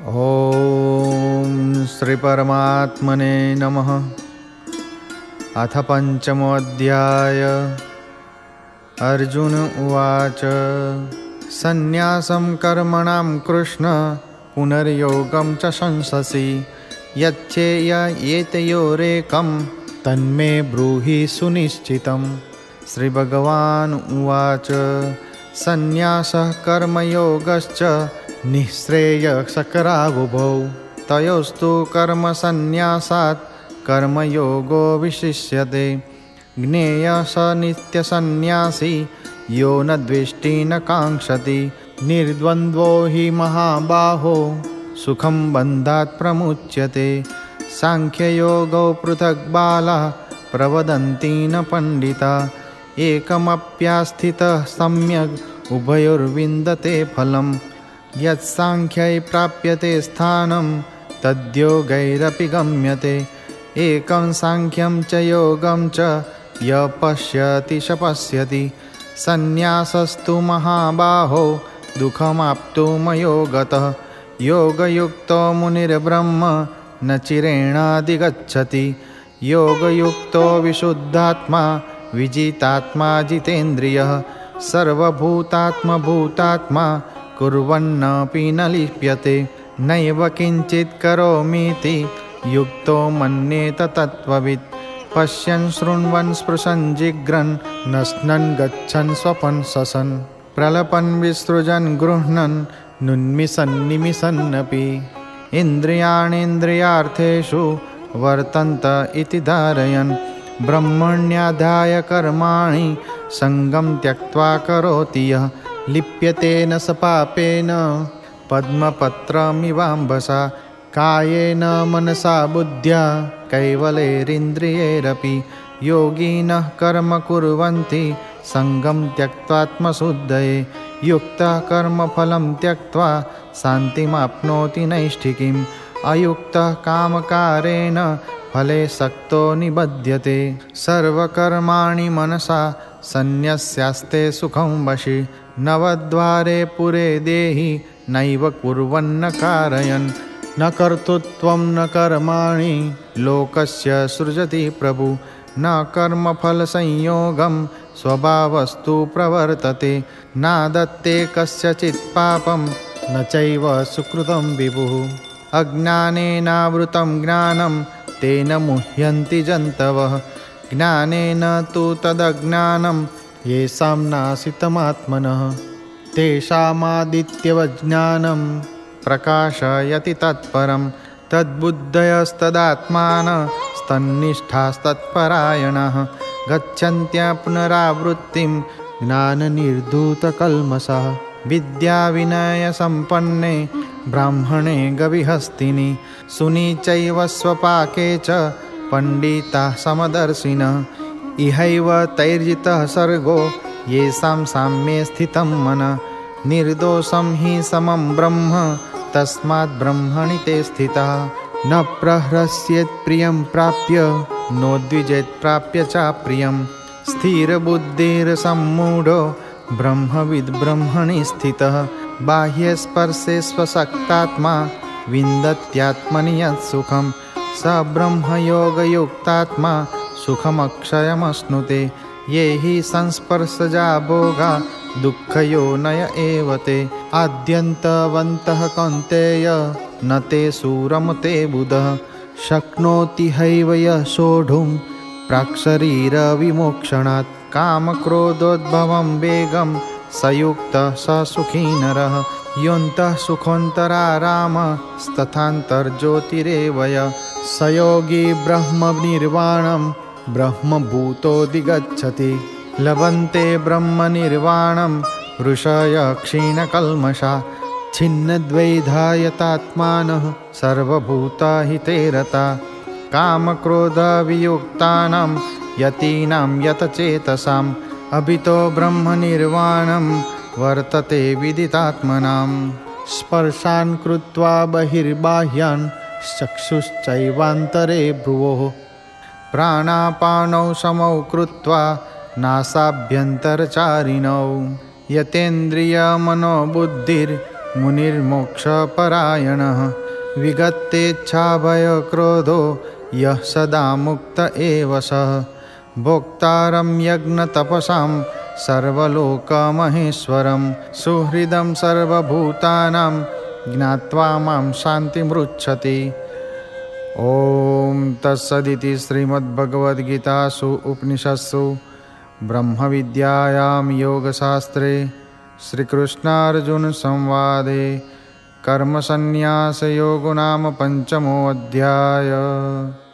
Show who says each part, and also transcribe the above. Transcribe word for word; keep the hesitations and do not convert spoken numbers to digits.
Speaker 1: ॐ श्री परमात्मने नमः। अथ पंचमोऽध्याय। अर्जुन उवाच सन्न्यासं कर्मणां कृष्ण पुनर्योगं च शंससि यच्छेय एतयोरेकं तन्मे ब्रूहि सुनिश्चितं। श्रीभगवान् उवाच सन्न्यासः कर्मयोगश्च निःश्रेयसकरावुभौ तयोस्तु कर्मसन्न्यासात् कर्मयोगो विशिष्यते। ज्ञेयः स नित्यसन्न्यासी यो न द्वेष्टि न काङ्क्षति निर्द्वन्द्वो हि महाबाहो सुखं बन्धात् प्रमुच्यते। साङ्ख्ययोगौ पृथक् बालाः प्रवदन्ति न पण्डिताः एकमप्यास्थितः सम्यग् उभयोर्विन्दते फलम्। यत्साङ्ख्यै प्राप्यते स्थानं तद्योगैरपि गम्यते। एकं साङ्ख्यं च योगं च य पश्यति स पश्यति। सन्न्यासस्तु महाबाहो दुःखमाप्तुमयो गतः योगयुक्तो मुनिर्ब्रह्म न चिरेणाधिगच्छति। योगयुक्तो विशुद्धात्मा विजितात्मा जितेन्द्रियः सर्वभूतात्मभूतात्मा कुर्वन्नपि न लिप्यते। नैव किञ्चित् करोमीति युक्तो मन्येत तत्त्ववित्। पश्यन् शृण्वन् स्पृशन् जिघ्रन् नश्नन् गच्छन् स्वपन् शशन् प्रलपन् विसृजन् गृह्णन् नुन्मिषन् निमिषन्नपि। इन्द्रियाणीन्द्रियार्थेषु वर्तन्त इति धारयन् ब्रह्मण्याधाय कर्माणि सङ्गं त्यक्त्वा करोति यः लिप्यते न स पापेन पद्मपत्रमिवाम्भसा। कायेन मनसा बुद्ध्या कैवलैरिन्द्रियैरपि योगिनः कर्म कुर्वन्ति सङ्गं त्यक्त्वात्मशुद्धये। युक्तः कर्मफलं त्यक्त्वा शान्तिमाप्नोति नैष्ठिकीम्। अयुक्तः कामकारेण फले सक्तो निबध्यते। सर्वकर्माणि मनसा सन्न्यस्यास्ते सुखं वशि। नवद्वारे पुरे देहि नैव कुर्वन्न कारयन्। न कर्तृत्वं न कर्माणि लोकस्य सृजति प्रभु। न कर्मफलसंयोगं स्वभावस्तु प्रवर्तते। नादत्ते कस्यचित् पापं न चैव सुकृतं विभुः। अज्ञानेनावृतं ज्ञानं तेन मुह्यन्ति जन्तवः। ज्ञानेन तु तदज्ञानं येषां नाशितमात्मनः तेषामादित्यवज्ञानं प्रकाशयति तत्परं। तद्बुद्धयस्तदात्मानस्तन्निष्ठास्तत्परायणाः गच्छन्त्य पुनरावृत्तिं ज्ञाननिर्धूतकल्मषाः। विद्याविनयसम्पन्ने ब्राह्मणे गविहस्तिनि सुनीचैव स्वपाके च पण्डिताः समदर्शिनः। इहैव तैर्जितः सर्गो येषां साम्ये स्थितं मनः। निर्दोषं हि समं ब्रह्म तस्मात् ब्रह्मणि ते स्थितः। न प्रहृष्येत् प्रियं प्राप्य नोद्विजेत् प्राप्य च प्रियं। स्थिरबुद्धिर्सम्मूढो ब्रह्मविद् ब्रह्मणि स्थितः। बाह्यस्पर्शे स्वशक्तात्मा विन्दत्यात्मनि यत्सुखं। स ब्रह्मयोगयुक्तात्मा सुखमक्षयमश्नुते। ये हि संस्पर्शजा भोगा दुःखयोनय एव ते। आद्यन्तवन्तः कौन्तेय न ते शूरमते बुधः। शक्नोति हैव यः सोढुं प्राक्शरीरविमोक्षणात्। कामक्रोधोद्भवं वेगं स युक्तः स सुखी नरः। योऽन्तः सुखोऽन्तरारामस्तथान्तर्ज्योतिरेव यः। स योगी ब्रह्मनिर्वाणं ब्रह्मभूतोऽधिगच्छति। लभन्ते ब्रह्मनिर्वाणं ऋषयः क्षीणकल्मषाः। छिन्नद्वैधायतात्मानः सर्वभूतहिते रताः। कामक्रोधवियुक्तानां यतीनां यतचेतसाम् अभितो ब्रह्मनिर्वाणं वर्तते विदितात्मनां। स्पर्शान् कृत्वा बहिर्बाह्यान् चक्षुश्चैवान्तरे भ्रुवोः। प्राणापानौ समौ कृत्वा नासाभ्यन्तरचारिणौ। यतेन्द्रियमनोबुद्धिर् मुनिर्मोक्षपरायणः विगतेच्छाभयक्रोधो यः सदा मुक्त एव सः भोक्तारं यज्ञतपसां सर्वलोकमहेश्वरं सुहृदं सर्वभूतानां ज्ञात्वा मां शान्तिमृच्छति। ॐ तत्सदिति श्रीमद्भगवद्गीतासु उपनिषत्सु ब्रह्मविद्यायां योगशास्त्रे श्रीकृष्णार्जुनसंवादे कर्मसन्न्यासयोगो नाम पञ्चमोऽध्यायः।